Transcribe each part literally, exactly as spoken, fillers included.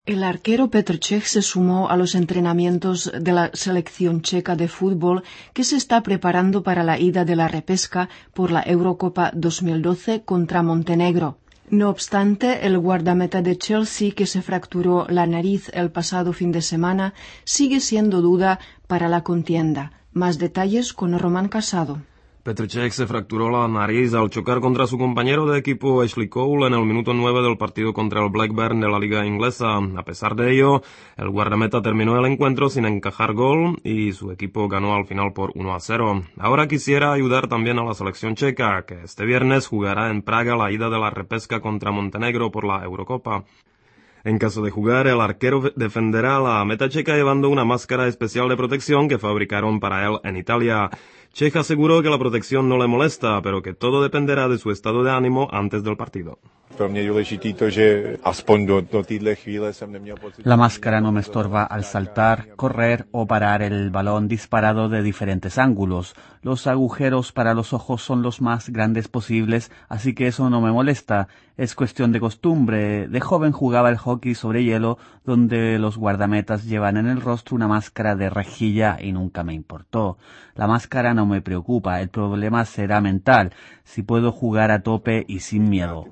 El arquero Petr Čech se sumó a los entrenamientos de la selección checa de fútbol que se está preparando para la ida de la repesca por la Eurocopa dos mil doce contra Montenegro. No obstante, el guardameta de Chelsea, que se fracturó la nariz el pasado fin de semana, sigue siendo duda para la contienda. Más detalles con Román Casado. Petr Čech se fracturó la nariz al chocar contra su compañero de equipo Ashley Cole en el minuto nueve del partido contra el Blackburn de la liga inglesa. A pesar de ello, el guardameta terminó el encuentro sin encajar gol y su equipo ganó al final por uno a cero. Ahora quisiera ayudar también a la selección checa, que este viernes jugará en Praga la ida de la repesca contra Montenegro por la Eurocopa. En caso de jugar, el arquero defenderá la meta checa llevando una máscara especial de protección que fabricaron para él en Italia. Čech aseguró que la protección no le molesta, pero que todo dependerá de su estado de ánimo antes del partido. La máscara no me estorba al saltar, correr o parar el balón disparado de diferentes ángulos. Los agujeros para los ojos son los más grandes posibles, así que eso no me molesta. Es cuestión de costumbre. De joven jugaba el hockey sobre hielo, donde los guardametas llevan en el rostro una máscara de rejilla y nunca me importó. La máscara no me preocupa, el problema será mental, si puedo jugar a tope y sin miedo.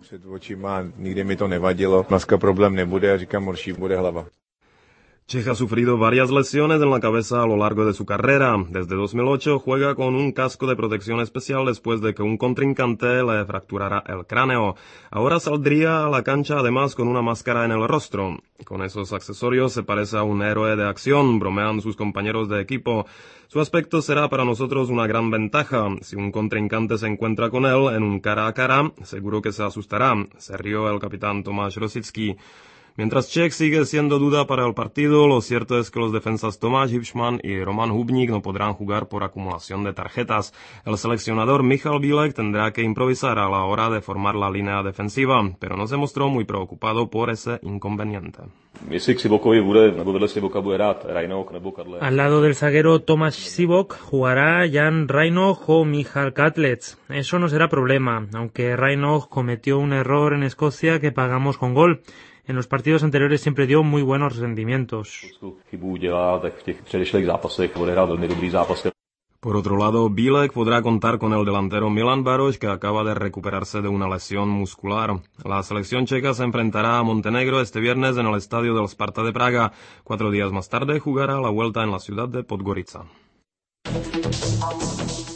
Čech ha sufrido varias lesiones en la cabeza a lo largo de su carrera. Desde dos mil ocho juega con un casco de protección especial después de que un contrincante le fracturara el cráneo. Ahora saldría a la cancha además con una máscara en el rostro. Con esos accesorios se parece a un héroe de acción, bromean sus compañeros de equipo. Su aspecto será para nosotros una gran ventaja. Si un contrincante se encuentra con él en un cara a cara, seguro que se asustará, se rió el capitán Tomáš Rosický. Mientras Čech sigue siendo duda para el partido, lo cierto es que los defensas Tomáš Hipšman y Roman Hubník no podrán jugar por acumulación de tarjetas. El seleccionador Michal Bílek tendrá que improvisar a la hora de formar la línea defensiva, pero no se mostró muy preocupado por ese inconveniente. Al lado del zaguero Tomáš Sivok jugará Jan Rajnov o Michal Katlec. Eso no será problema, aunque Rajnov cometió un error en Escocia que pagamos con gol. En los partidos anteriores siempre dio muy buenos rendimientos. Por otro lado, Bílek podrá contar con el delantero Milan Baroš, que acaba de recuperarse de una lesión muscular. La selección checa se enfrentará a Montenegro este viernes en el estadio del Sparta de Praga. Cuatro días más tarde jugará la vuelta en la ciudad de Podgorica.